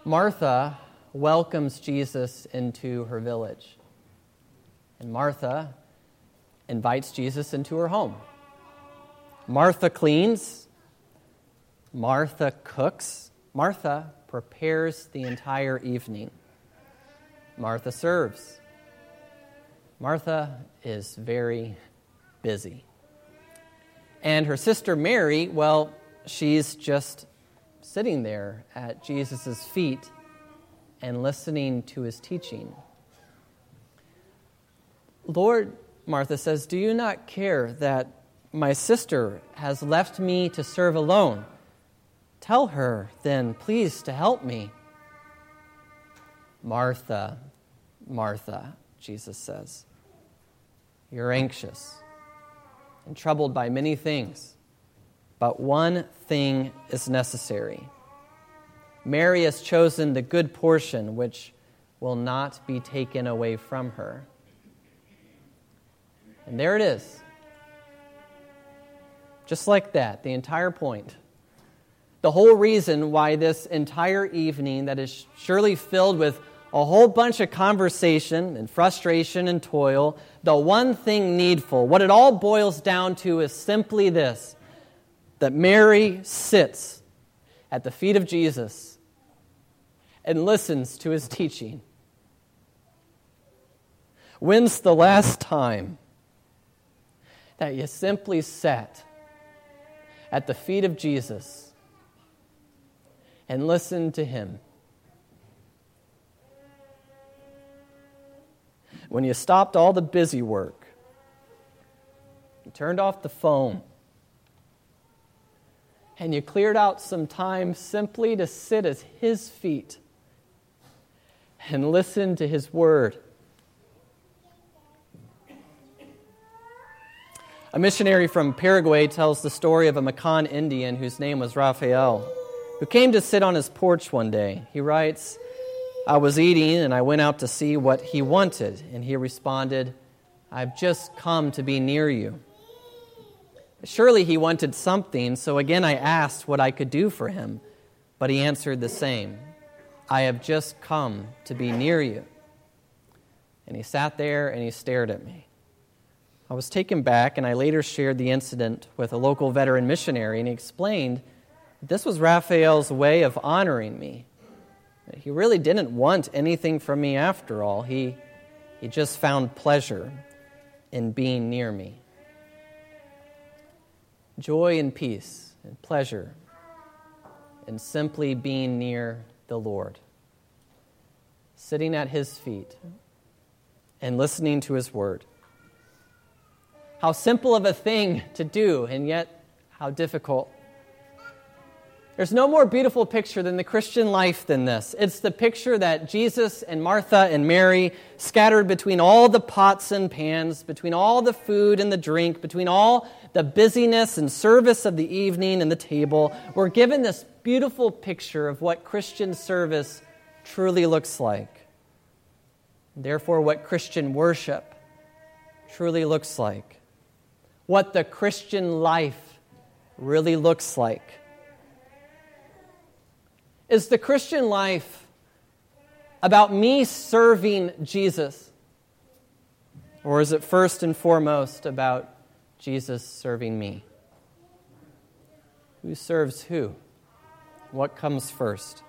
Martha welcomes Jesus into her village. And Martha invites Jesus into her home. Martha cleans. Martha cooks. Martha prepares the entire evening. Martha serves. Martha is very busy. And her sister Mary, well, she's just sitting there at Jesus' feet and listening to his teaching. Lord, Martha says, do you not care that my sister has left me to serve alone? Tell her, then, please, to help me. Martha, Martha, Jesus says, you're anxious and troubled by many things, but one thing is necessary. Mary has chosen the good portion, which will not be taken away from her. And there it is. Just like that, the entire point. The whole reason why this entire evening that is surely filled with a whole bunch of conversation and frustration and toil, the one thing needful, what it all boils down to is simply this, that Mary sits at the feet of Jesus and listens to his teaching. When's the last time that you simply sat at the feet of Jesus and listened to him? When you stopped all the busy work, you turned off the phone, and you cleared out some time simply to sit at his feet and listen to his word. A missionary from Paraguay tells the story of a Macan Indian whose name was Raphael, who came to sit on his porch one day. He writes, I was eating and I went out to see what he wanted, and he responded, I've just come to be near you. Surely he wanted something, so again I asked what I could do for him, but he answered the same, I have just come to be near you. And he sat there and he stared at me. I was taken back, and I later shared the incident with a local veteran missionary, and he explained that this was Raphael's way of honoring me. He really didn't want anything from me after all. He just found pleasure in being near me. Joy and peace and pleasure in simply being near the Lord. Sitting at his feet and listening to his word. How simple of a thing to do, and yet how difficult. There's no more beautiful picture than the Christian life than this. It's the picture that Jesus and Martha and Mary, scattered between all the pots and pans, between all the food and the drink, between all the busyness and service of the evening and the table, were given this beautiful picture of what Christian service truly looks like. Therefore, what Christian worship truly looks like. What the Christian life really looks like. Is the Christian life about me serving Jesus? Or is it first and foremost about Jesus serving me? Who serves who? What comes first?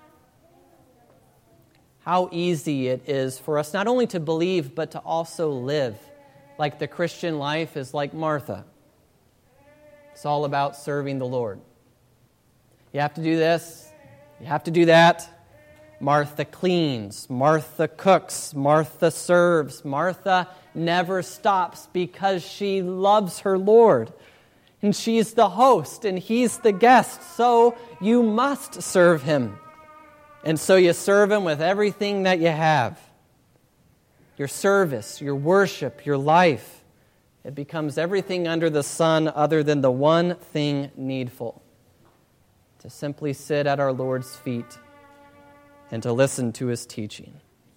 How easy it is for us not only to believe, but to also live like the Christian life is like Martha. It's all about serving the Lord. You have to do this. You have to do that. Martha cleans. Martha cooks. Martha serves. Martha never stops because she loves her Lord. And she's the host and he's the guest. So you must serve him. And so you serve him with everything that you have. Your service, your worship, your life. It becomes everything under the sun other than the one thing needful. To simply sit at our Lord's feet and to listen to his teaching.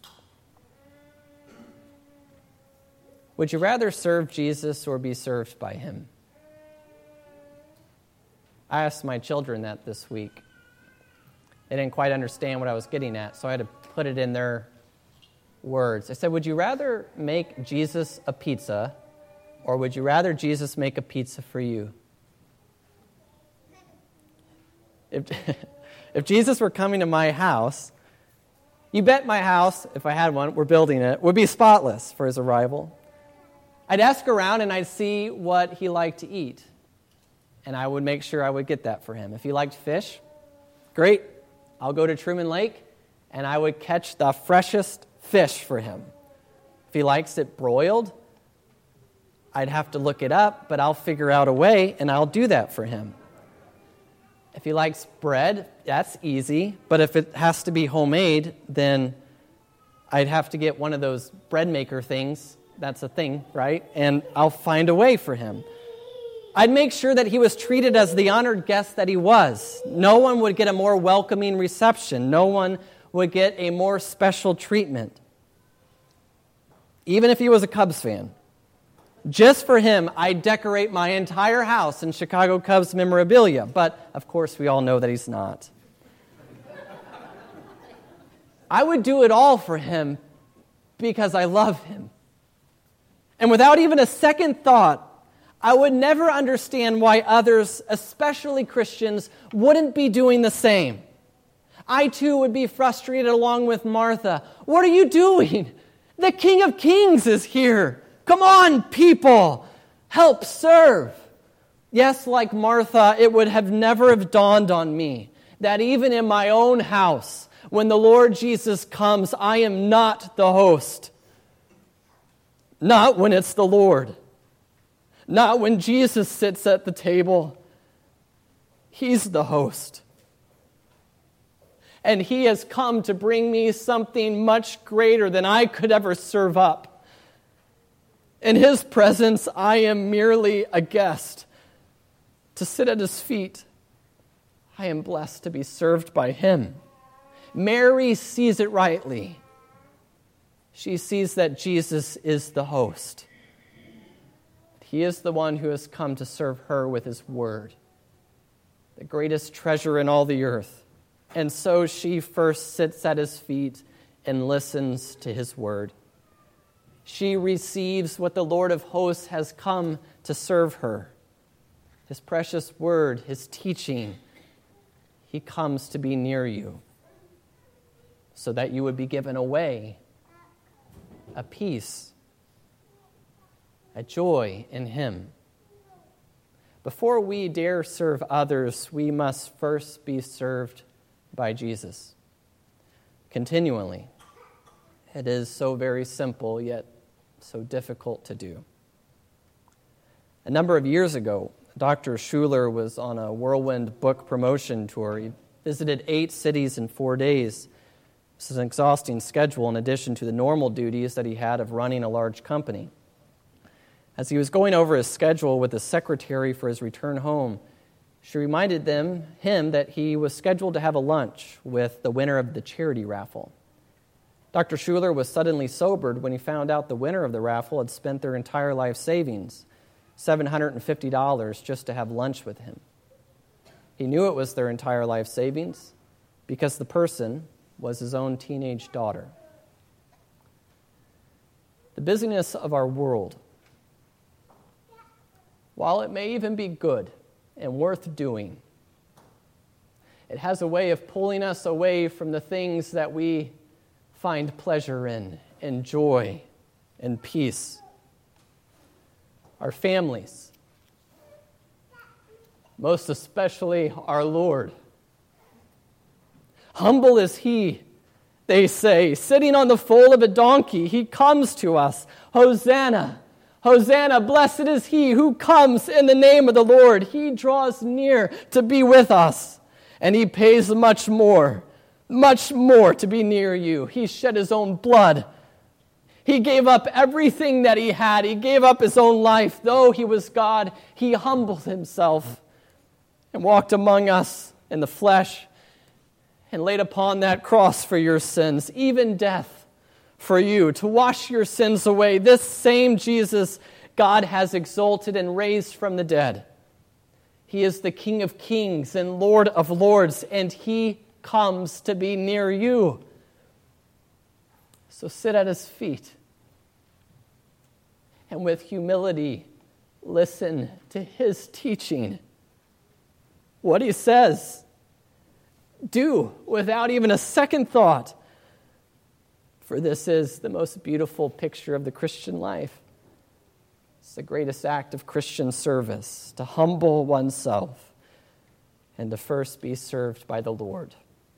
Would you rather serve Jesus or be served by him? I asked my children that this week. They didn't quite understand what I was getting at, so I had to put it in their words. I said, would you rather make Jesus a pizza, or would you rather Jesus make a pizza for you? If Jesus were coming to my house, you bet my house, if I had one, we're building it, would be spotless for his arrival. I'd ask around and I'd see what he liked to eat, and I would make sure I would get that for him. If he liked fish, great. I'll go to Truman Lake, and I would catch the freshest fish for him. If he likes it broiled, I'd have to look it up, but I'll figure out a way, and I'll do that for him. If he likes bread, that's easy, but if it has to be homemade, then I'd have to get one of those bread maker things. That's a thing, right? And I'll find a way for him. I'd make sure that he was treated as the honored guest that he was. No one would get a more welcoming reception. No one would get a more special treatment. Even if he was a Cubs fan. Just for him, I'd decorate my entire house in Chicago Cubs memorabilia. But, of course, we all know that he's not. I would do it all for him because I love him. And without even a second thought, I would never understand why others, especially Christians, wouldn't be doing the same. I too would be frustrated along with Martha. What are you doing? The King of Kings is here. Come on, people. Help serve. Yes, like Martha, it would have never have dawned on me that even in my own house, when the Lord Jesus comes, I am not the host. Not when it's the Lord. Not when Jesus sits at the table. He's the host. And he has come to bring me something much greater than I could ever serve up. In his presence, I am merely a guest. To sit at his feet, I am blessed to be served by him. Mary sees it rightly. She sees that Jesus is the host. He is the one who has come to serve her with his word, the greatest treasure in all the earth. And so she first sits at his feet and listens to his word. She receives what the Lord of hosts has come to serve her. His precious word, his teaching. He comes to be near you so that you would be given away a peace, a joy in him. Before we dare serve others, we must first be served by Jesus. Continually. It is so very simple, yet so difficult to do. A number of years ago, Dr. Schuler was on a whirlwind book promotion tour. He visited 8 cities in 4 days. This is an exhausting schedule in addition to the normal duties that he had of running a large company. As he was going over his schedule with his secretary for his return home, she reminded him that he was scheduled to have a lunch with the winner of the charity raffle. Dr. Schuler was suddenly sobered when he found out the winner of the raffle had spent their entire life savings, $750, just to have lunch with him. He knew it was their entire life savings because the person was his own teenage daughter. The busyness of our world, while it may even be good and worth doing, it has a way of pulling us away from the things that we find pleasure in, and joy, and peace. Our families, most especially our Lord. Humble is he, they say, sitting on the foal of a donkey. He comes to us. Hosanna, Hosanna, blessed is he who comes in the name of the Lord. He draws near to be with us, and he pays much more to be near you. He shed his own blood. He gave up everything that he had. He gave up his own life. Though he was God, he humbled himself and walked among us in the flesh and laid upon that cross for your sins, even death for you, to wash your sins away. This same Jesus God has exalted and raised from the dead. He is the King of kings and Lord of lords, and he comes to be near you. So sit at his feet and with humility listen to his teaching. What he says, do without even a second thought. For this is the most beautiful picture of the Christian life. It's the greatest act of Christian service, to humble oneself and to first be served by the Lord.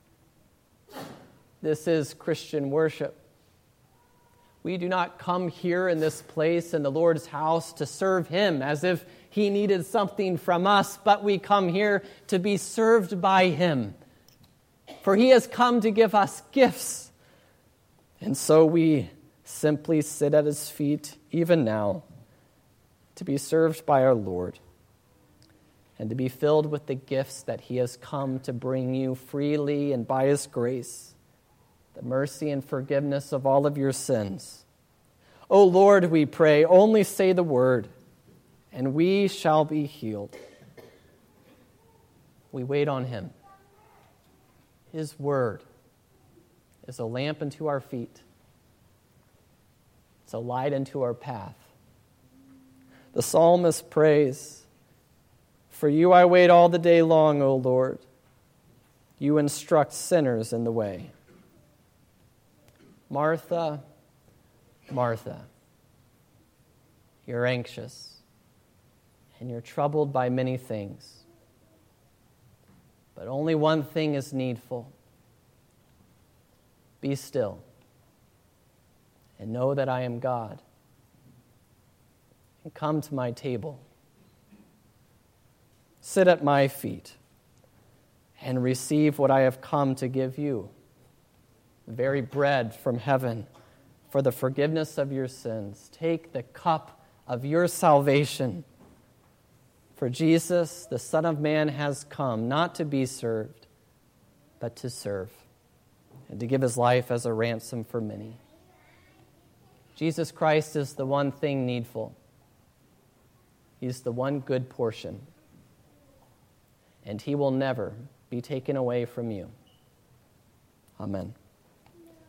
This is Christian worship. We do not come here in this place in the Lord's house to serve him as if he needed something from us, but we come here to be served by him. For he has come to give us gifts. And so we simply sit at his feet even now to be served by our Lord and to be filled with the gifts that he has come to bring you freely and by his grace, the mercy and forgiveness of all of your sins. O Lord, we pray, only say the word, and we shall be healed. We wait on him. His word is a lamp unto our feet. It's a light unto our path. The psalmist prays, "For you I wait all the day long, O Lord. You instruct sinners in the way." Martha, Martha, you're anxious and you're troubled by many things. But only one thing is needful. Be still and know that I am God. And come to my table. Sit at my feet and receive what I have come to give you, the very bread from heaven for the forgiveness of your sins. Take the cup of your salvation. For Jesus, the Son of Man, has come not to be served, but to serve, and to give his life as a ransom for many. Jesus Christ is the one thing needful. He's the one good portion, and he will never be taken away from you. Amen.